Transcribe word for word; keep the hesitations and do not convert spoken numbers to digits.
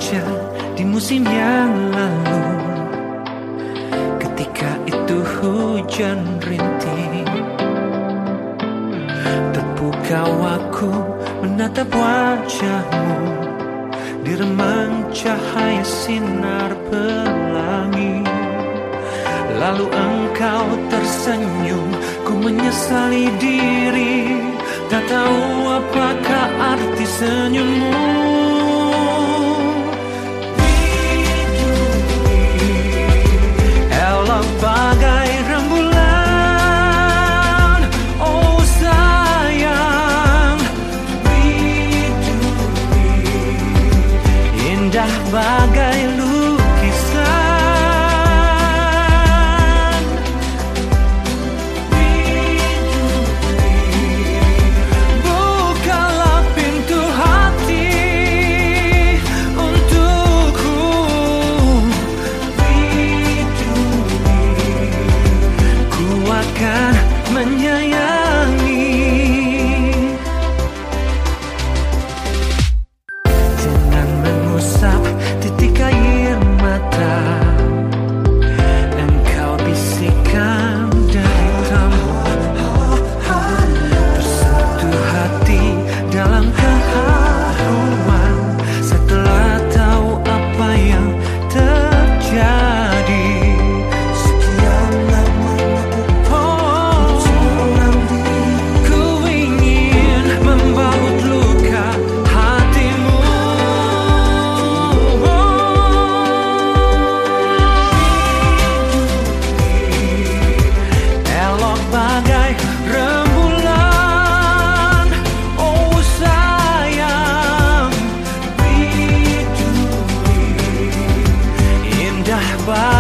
saja di musim yang lalu, ketika itu hujan rintik. Terpukau aku menatap wajahmu di remang cahaya sinar pelangi. Lalu engkau tersenyum, ku menyesali diri, tak tahu apakah arti senyummu. Elok bagai rembulan, oh sayang. Indah bagai lukisan. Bukalah pintu hati untukku. Ku akan menyayangi. Jangan mengusap titik air mata, engkau bisikkan dari rambut. Tersentuh hati dalam keharuan setelah tahu apa yang terjadi. Sekian lama oh, ku ingin membaut luka hatimu. Elok bagai rembulan, oh sayang. Indah bagai